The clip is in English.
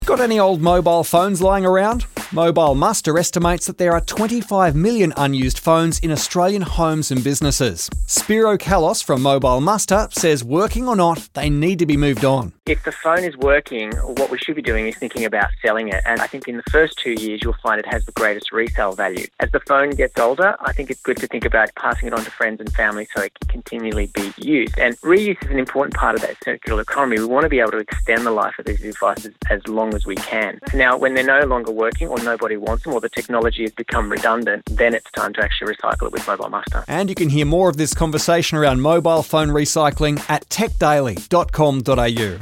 Got any old mobile phones lying around? Mobile Muster estimates that there are 25 million unused phones in Australian homes and businesses. Spiro Kalos from Mobile Muster says working or not, they need to be moved on. If the phone is working, what we should be doing is thinking about selling it. And I think in the first 2 years, you'll find it has the greatest resale value. As the phone gets older, I think it's good to think about passing it on to friends and family so it can continually be used. And reuse is an important part of that circular economy. We want to be able to extend the life of these devices as long as we can. Now, when they're no longer working or nobody wants them or the technology has become redundant, then it's time to actually recycle it with Mobile Muster. And you can hear more of this conversation around mobile phone recycling at techdaily.com.au.